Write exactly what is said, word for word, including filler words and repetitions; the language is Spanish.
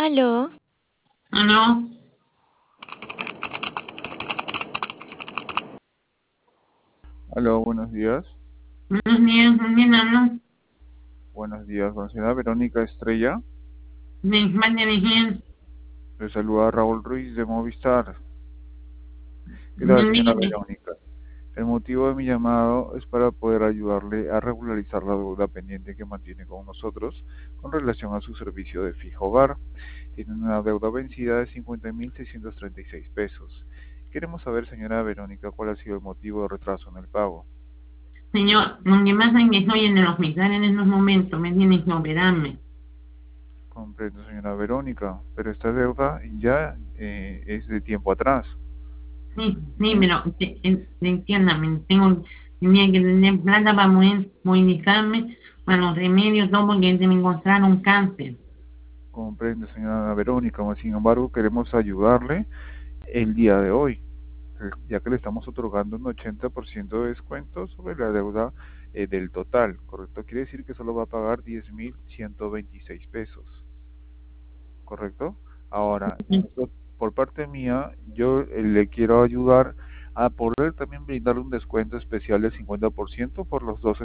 Aló, Aló, Aló, buenos días. buenos días, ¿con quién hablo? Buenos días, con la señora Verónica Estrella. De parte de quién. Le saluda Raúl Ruiz de Movistar. ¿Qué tal, señora Dígame. Verónica? El motivo de mi llamado es para poder ayudarle a regularizar la deuda pendiente que mantiene con nosotros con relación a su servicio de fijo hogar. Tiene una deuda vencida de cincuenta mil seiscientos treinta y seis pesos. Queremos saber, señora Verónica, cuál ha sido el motivo de retraso en el pago. Señor, lo que pasa es que estoy en el hospital en estos momentos, me tienen que operarme. Comprendo, señora Verónica, pero esta deuda ya eh, es de tiempo atrás. Sí, sí, pero te- en- entiéndame, tengo, tenía que tener plata para mover- movilizarme, para los remedios, todo porque se me encontraron cáncer. Comprende, señora Verónica, mas sin embargo queremos ayudarle el día de hoy, eh, ya que le estamos otorgando un ochenta por ciento de descuento sobre la deuda eh, del total, ¿correcto? Quiere decir que solo va a pagar diez mil ciento veintiséis pesos, ¿correcto? Ahora, nosotros- por parte mía, yo eh, le quiero ayudar a poder también brindarle un descuento especial del cincuenta por ciento por los dos